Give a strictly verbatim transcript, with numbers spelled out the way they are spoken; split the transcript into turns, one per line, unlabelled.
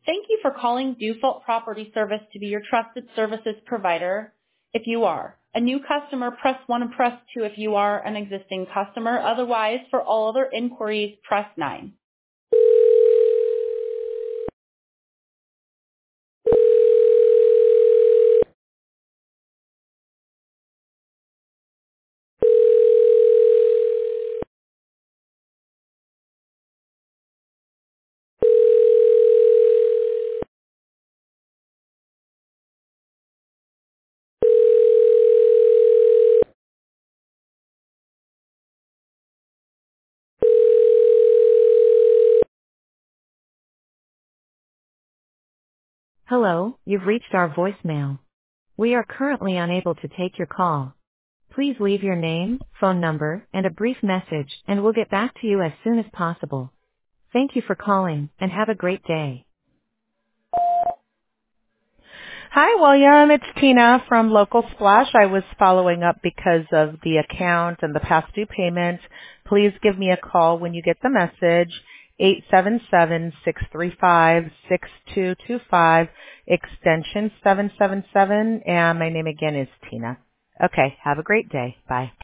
Thank you for calling Default Property Service to be your trusted services provider. If you are a new customer, press one and press two if you are an existing customer. Otherwise, for all other inquiries, press nine.
Hello, you've reached our voicemail. We are currently unable to take your call. Please leave your name, phone number, and a brief message, and we'll get back to you as soon as possible. Thank you for calling, and have a great day.
Hi, William. It's Tina from Local Splash. I was following up because of the account and the past due payment. Please give me a call when you get the message. eight seven seven, six three five, six two two five, extension seven seven seven, and my name again is Tina. Okay, have a great day. Bye.